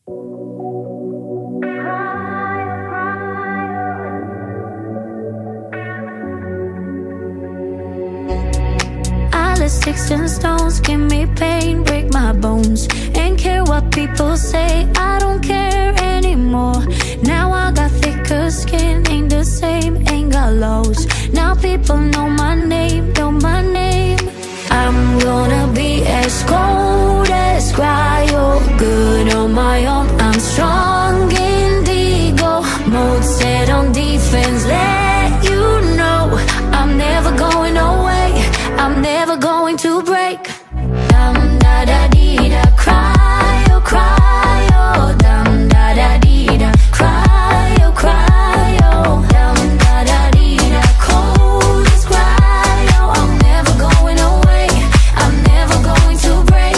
I let sticks and stones give me pain, break my bones. Ain't care what people say, I don't care anymore. Now I got thicker skin, ain't the same, ain't got lows. Now people know my name, know my name. I'm gonna be as cold as cryo, good on my own. I'm strong indigo mode, set on defense. Let you know I'm never going away, I'm never going to break. Dum da da dee da, cryo, cryo. Dum da da dee da, cryo, cryo. Dum da da dee da, cold as cryo. I'm never going away, I'm never going to break.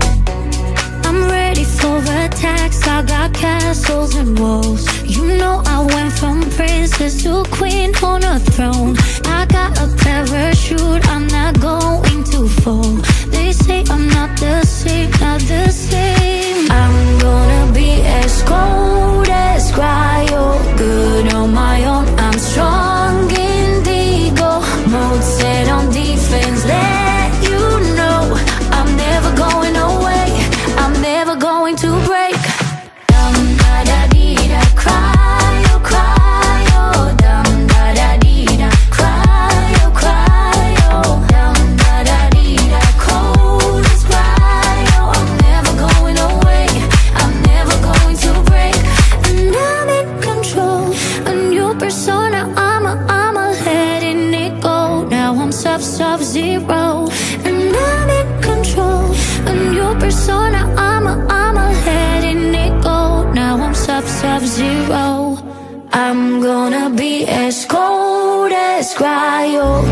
I'm ready for attacks, I got castles and walls. You know I went from princess to queen on a throne. I got a parachute, I'm not going to fall. They say I'm not the same, not the same. I'm gonna be as cold as cryo, good on my own. I'm strong indigo mode, set on defense. Let you know I'm never going away, I'm never going to break. Dum da da dee da, cryo, cryo. Dum da da dee da, cryo, cryo. Dum da da dee da, cold as cryo. I'm never going away, I'm never going to break. And I'm in control, a new persona. I'm letting it go. Now I'm sub-zero, and I'm in control, a new persona. I'm letting it go. Now I'm sub-zero. I'm gonna be as cold as cryo,